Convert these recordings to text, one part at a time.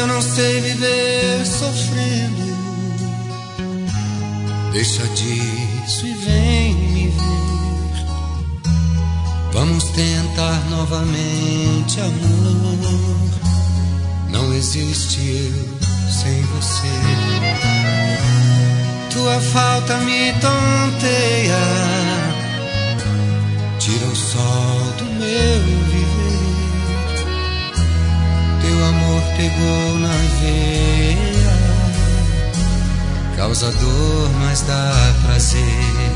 Eu não sei viver sofrendo. Deixa disso e vem me ver. Vamos tentar novamente, amor. Não existe eu sem você. Tua falta me tonteia, tira o sol do meu viver. Teu amor pegou na veia, causa dor, mas dá prazer.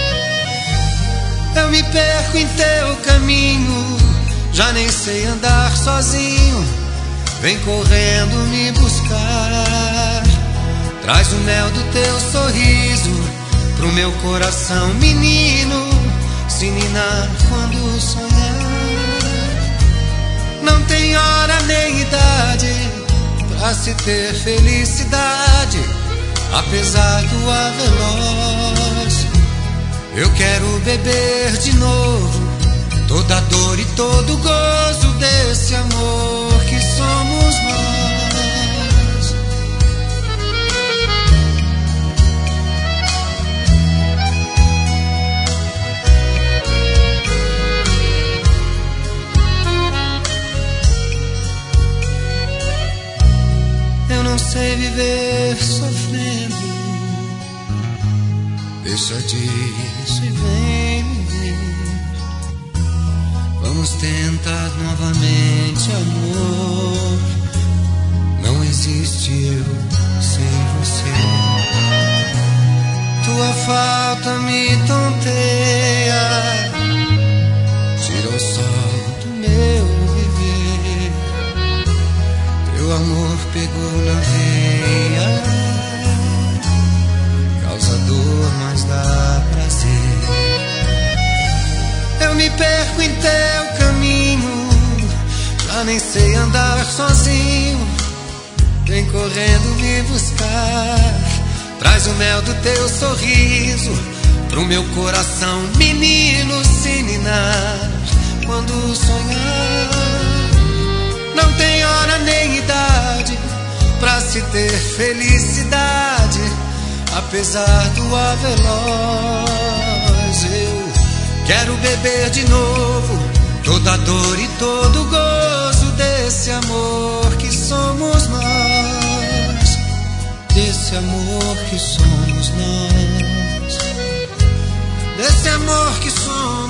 Eu me perco em teu caminho, já nem sei andar sozinho. Vem correndo me buscar. Traz o mel do teu sorriso pro meu coração, menino, se ninar quando sonhar. Não tem hora nem idade pra se ter felicidade, apesar do ar veloz. Eu quero beber de novo toda a dor e todo o gozo desse amor que somos nós. Eu não sei viver sofrendo. Deixa disso e vem me ver. Vamos tentar novamente, amor. Não existe eu sem você. Tua falta me tonteia, tira o sol do meu viver. Teu amor pegou na veia, causa dor, mas dá prazer. Eu me perco em teu caminho, já nem sei andar sozinho. Vem correndo me buscar. Traz o mel do teu sorriso pro meu coração, menino, se ninar quando sonhar. Não tem hora nem idade pra se ter felicidade, apesar do ar veloz. Eu quero beber de novo toda a dor e todo o gozo desse amor que somos nós. Desse amor que somos nós. Desse amor que somos